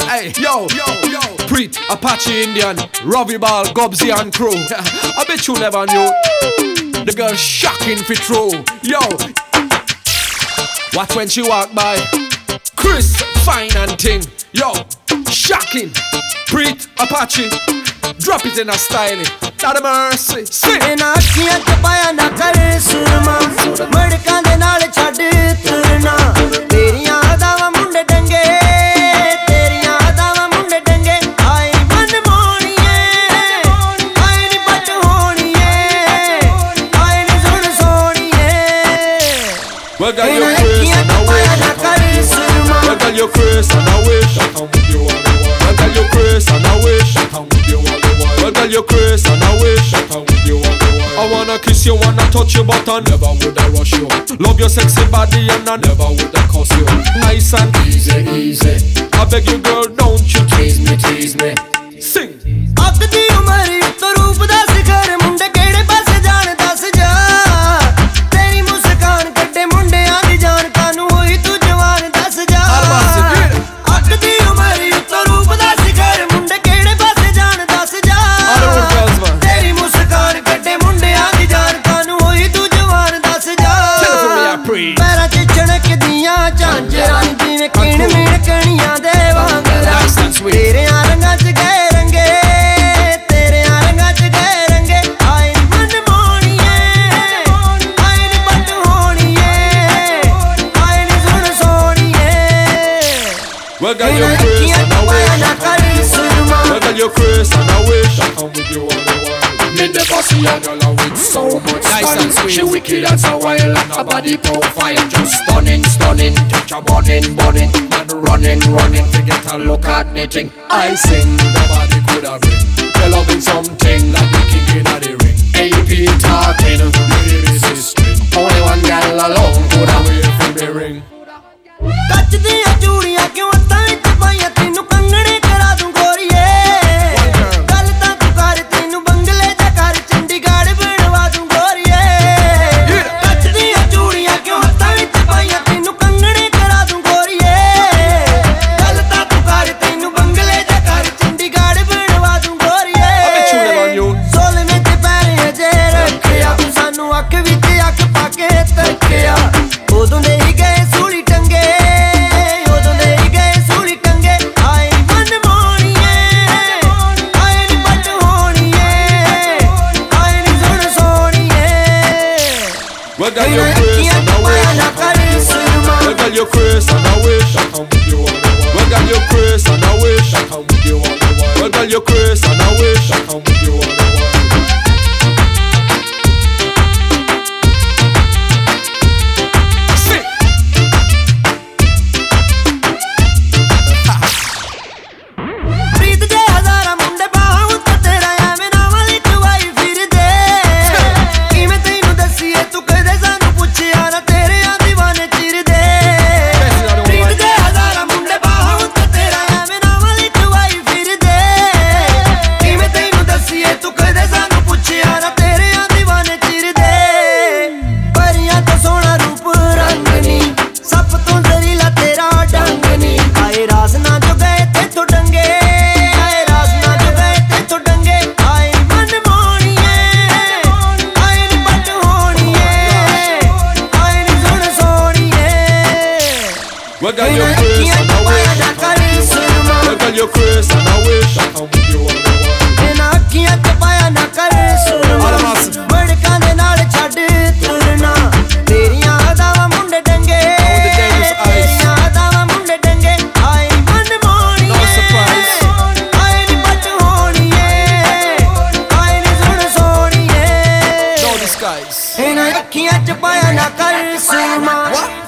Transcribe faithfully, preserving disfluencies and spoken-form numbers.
Hey, yo, yo, yo. Preet, Apache Indian, Robbie Ball, Gobsy and crew. I bet you never knew. The girl shocking for true. Yo, watch when she walk by. Chris, fine and ting. Yo, shocking. Preet, Apache, drop it in a style. Not a mercy. Sing. Na akhiyan ch paya na kare surma, madkan de naal chhad turna. Teriyan adawa munde dange, teriyan adawa munde dange. Ai man moniye, ai ni pat honiye, ai ni sun soniye. Well, girl, you're crazy and I wish. Well, girl, you're crazy and I wish I come with you all the while. Well, girl, you're crazy and I wish I come with you all the while. Well, girl, you're crazy and I wish I come with you all the while. I wanna kiss you, wanna touch you, but I never would I rush you. Love your sexy body and I never would I cuss you. Nice and easy, easy. I beg you, girl, don't you tease me, tease me. Sing. Aapdi umar to roop da sikhar, munde kede paase jaan das ja. Teri muskaan kadde munde aandi jaan, kaanu hoyi tu jawan das ja. Aapdi umar to roop da sikhar, munde kede paase jaan das ja. Teri muskaan kadde munde aandi jaan, kaanu hoyi tu jawan das ja. Pera ch chanak diyan chaanjra, jive kin mein kaniyan de wangara. Tere rangaं ch gaye range, tere rangaं ch gaye range. Ai man moniye, ai ni pat honiye, ai ni sun soniye. Well, girl, you're crazy and I wish. Well, girl, you're crazy and I wish I come with you all the while. Me never see a girl with so much style. She wicked as a wild and her body profile just stunning, stunning. Touch her burning, burning, and running, running. Forget her look at the thing. I sing, the body could have ring. You're loving something like the king in the ring. A P talking, baby sister. Only one girl alone could have wait from the ring. ਕੱਚ ਦੀਆਂ ਚੂੜੀਆਂ ਕਿਉਂ ਹੱਥਾਂ ਵਿੱਚ ਪਾਈਆਂ, ਤੈਨੂੰ ਕੰਗਣੇ ਕਰਾ ਦੂੰ ਗੋਰੀਏ। ਗੱਲ ਤਾਂ ਤੂੰ ਕਰ, ਤੈਨੂੰ ਬੰਗਲੇ ਜਾ ਕਰ, ਚੰਡੀਗੜ੍ਹ ਬਣਵਾ ਦੂੰ ਗੋਰੀਏ। ਕੱਚ ਦੀਆਂ ਚੂੜੀਆਂ ਕਿਉਂ ਹੱਥਾਂ ਵਿੱਚ ਪਾਈਆਂ, ਤੈਨੂੰ ਕੰਗਣੇ ਕਰਾ ਦੂੰ ਗੋਰੀਏ। ਗੱਲ ਤਾਂ ਤੂੰ ਕਰ, ਤੈਨੂੰ ਬੰਗਲੇ ਜਾ ਕਰ, ਚੰਡੀਗੜ੍ਹ ਬਣਵਾ ਦੂੰ ਗੋਰੀਏ। ਸੋਲਵੇਂ ਤੇ ਪੈਰ ਅਜੇ ਰੱਖਿਆ, ਤੂੰ ਸਾਨੂੰ ਅੱਖ ਵਿੱਚ ਅੱਖ ਪਾ ਕੇ ਤੱਕਿਆ। ਉਦੋਂ ਦੇ ਹੀ ਗਏ ਸੂਲੀ ਟੰਗੇ, ਉਦੋਂ ਦੇ ਹੀ ਗਏ ਸੂਲੀ ਟੰਗੇ। ਆਈ ਮਨ ਮੋਣੀਏ, ਆਈ ਨੀ ਪੱਟ ਹੋਣੀਏ, ਆਈ ਨੀ ਸੁਣ ਸੋਣੀਏ। Well, girl, you're crazy and I wish. Well, girl, you're crazy and I wish I come with you all the while. Well, girl, you're crazy and I wish I come with you all the while. Well, girl, you're crazy and I wish I come with you all the while. ਪ੍ਰੀਤ ਦੇ ਹਜ਼ਾਰਾਂ ਮੁੰਡੇ ਬਾਹਾਂ ਉੱਤੇ ਤੇਰਾ ਐਵੇਂ ਨਾਵਾਂ ਲਿਖਵਾਈ ਫਿਰਦੇ। ਕਿਵੇਂ ਤੈਨੂੰ ਦੱਸੀਏ, ਤੂੰ ਕਦੇ ਸਾਨੂੰ ਪੁੱਛਿਆ ਨਾ, ਤੇਰਿਆਂ ਦੀਵਾਨੇ ਚਿਰਦੇ। ਪ੍ਰੀਤ ਦੇ ਹਜ਼ਾਰਾਂ ਮੁੰਡੇ ਬਾਹਾਂ ਉੱਤੇ ਤੇਰਾ ਐਵੇਂ ਨਾਵਾਂ ਲਿਖਵਾਈ ਫਿਰਦੇ। ਕਿਵੇਂ ਤੈਨੂੰ ਦੱਸੀਏ, ਤੂੰ ਕਦੇ ਸਾਨੂੰ ਪੁੱਛਿਆ ਨਾ, ਤੇਰਿਆਂ ਦੀਵਾਨੇ ਚਿਰਦੇ। ਪਰੀਆਂ ਤੋਂ ਸੋਹਣਾ ਰੂਪ ਰੰਗ ਨੀ, ਸੱਪ ਤੋਂ ਜ਼ਹਿਰੀਲਾ ਤੇਰਾ ਡੰਗ ਨੀ। ਆਏ ਰਾਸ ਨਾ ਜੋ ਗਏ ਤੇਥੋਂ ਡੰਗੇ, ਆਏ ਰਾਸ ਨਾ ਜੋ ਗਏ ਤੇਥੋਂ ਡੰਗੇ। ਆਈ ਮਨ ਮੋਣੀਏ, ਆਈ ਨੀ ਪੱਟ ਹੋਣੀਏ, ਆਈ ਨੀ ਸੁਣ ਸੋਣੀਏ। Well, girl, you're crazy and I wish. Well, girl, you're crazy and I wish I come with you all the while. ਇਹਨਾਂ ਅੱਖੀਆਂ ਚ ਪਾਇਆ ਨਾ ਕਰ ਸੁਰਮਾ, ਮੜਕਾਂ ਦੇ ਨਾਲ ਛੱਡ ਤੁਰਨਾ। ਤੇਰੀਆਂ ਅਦਾਵਾਂ ਮੁੰਡੇ ਡੰਗੇ, ਤੇਰੀਆਂ ਅਦਾਵਾਂ ਮੁੰਡੇ ਡੰਗੇ। ਆਈ ਮਨ ਮੋਣੀਏ, ਆਈ ਨੀ ਪੱਟ ਹੋਣੀਏ, ਆਈ ਨੀ ਸੁਣ ਸੋਣੀਏ। No disguise. ਇਹਨਾਂ ਅੱਖੀਆਂ ਚ ਪਾਇਆ ਨਾ ਕਰ ਸੁਰਮਾ।